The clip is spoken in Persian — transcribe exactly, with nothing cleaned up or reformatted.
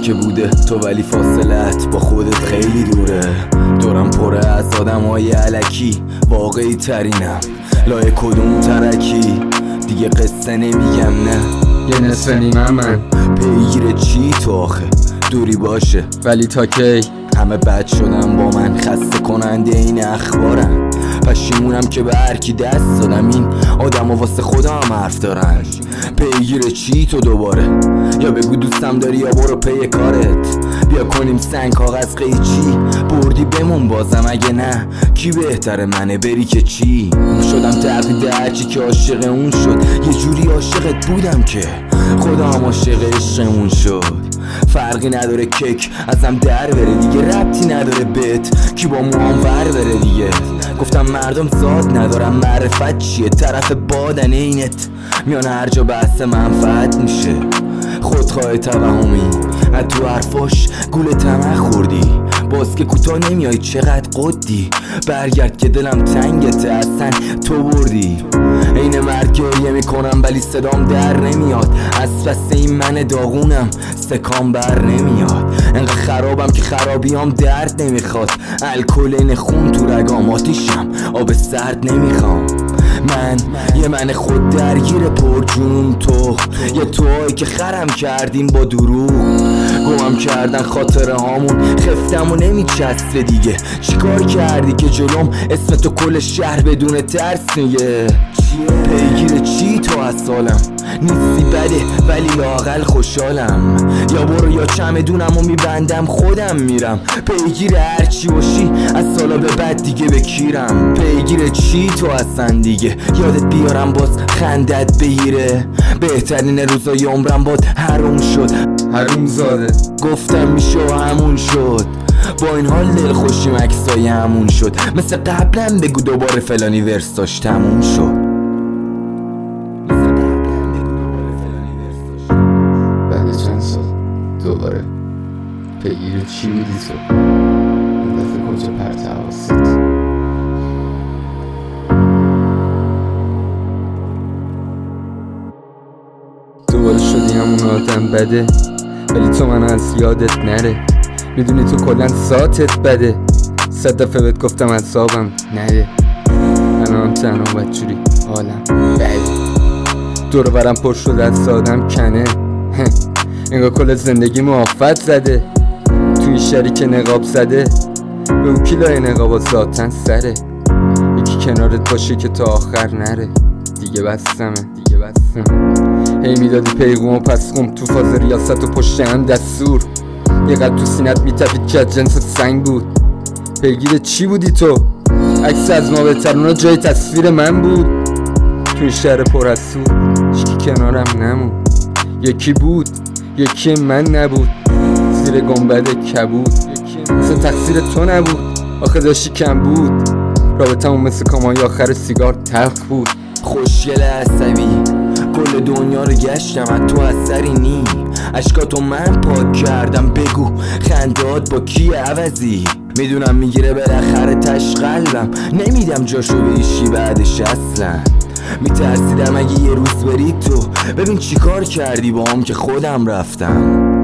که بوده تو، ولی فاصلت با خودت خیلی دوره. دورم پره از آدم های علکی، واقعی ترینم لای کدوم ترکی. دیگه قصه نمیگم نه، یه نصف نیمه من پیگیر چی تو آخه؟ دوری باشه ولی تا کی؟ همه بد شدن با من، خسته کننده این اخبارن. پشیمونم که به هرکی دست دادم، این آدم ها واسه خدا هم حرف دارن. پیگیر چی تو دوباره؟ یا بگو دوستم داری یا برو پی کارت. بیا کنیم سنگ کاغذ قیچی، بردی بمون بازم اگه نه کی بهتره منه بری که چی. شدم تقلید هرچی که عاشق اون شد، یه جوری عاشقت بودم که خدا هم عاشق عشقمون شد. فرقی نداره کیک ازم در بره دیگه، ربطی نداره بهت کی با موام ور بره دیگه. گفتم مردم زاد ندارم، معرفت چیه؟ طرف بادن اینت میان هر جا بحث منفعت میشه. خودخواه توهمی از تو حرفاش گول طمع خوردی، باز که کوتاه نمیای چقدر قدی. برگرد که دلم تنگته اصلا تو بردی. این مرد گریه میکنم ولی صدام در نمیاد، از پس این من داغونم سکام بر نمیاد. انقدر خرابم که خرابیام درد نمیخواد، الکل این خون تو رگام آتیشم آب سرد نمیخوام. من یه من خود درگیر پر جنون، تو یه توهایی که خرم کردیم با دروغ. گمم کردن خاطره هامون، خفتم و نمیچسته دیگه. چیکار کردی که جلوم اسم تو کل شهر بدون ترس میگه؟ پیگیر چی تو از سالم؟ نیستی بده ولی لااقل خوشحالم. یا برو یا چمدونم و میبندم خودم میرم. پیگیر هرچی باشی از سالا به بعد دیگه بکیرم. پیگیر چی تو هستن دیگه؟ یادت بیارم باز خندت بگیره. بهترین روزای عمرم باد حروم شد، حروم زاده. گفتم میشه و همون شد. با این حال دل خوشیم عکسای همون شد. مثل قبلا بگو دوباره فلانی ورستاش تموم شد. بعد چند سال دوباره پیگیر چی بودی تو؟ این دفعه کجا پرت حواست؟ دوباره شدی همون آدم بده، ولی تو منو از یادت نره. میدونی تو کلن ذاتت بده، صد دفعه بهت گفتم اعصابم نده. الانم تنها بدجوری حالم بده، دور برم پر شده از آدم کنه. انگار کل زندگی آفت زده، توی شهری که نقاب زده. به اون کلای نقاب ذاتن سره، یکی کنارت باشه که تا آخر نره. دیگه بستمه دیگه بستمه هی میدادی پیغوم و پس خم تو فاز ریاست و پشت هم دستور. یه قلب تو سینت میتپید که جنس سنگ بود. پیگیر چی بودی تو؟ عکس از ما بهترونا جای تصویر من بود. توی شهر پر از سور هیچکی کنارم نمون. یکی بود یکی من نبود، زیر گنبد کبود. مثل تقصیر تو نبود، آخه داشتی کم بود. رابطمون مثل کامای آخر سیگار تلخ بود. خوشگل عصبی کل دنیا رو گشتم از تو اثری نی. اشکاتو من پاک کردم، بگو خندات با کی عوضی؟ میدونم میگیره بالاخره تش قلبم، نمیدم جاشو به ایشی بعدش اصلا. میترسیدم اگه یه روز بری تو، ببین چی کار کردی با هم که خودم رفتم.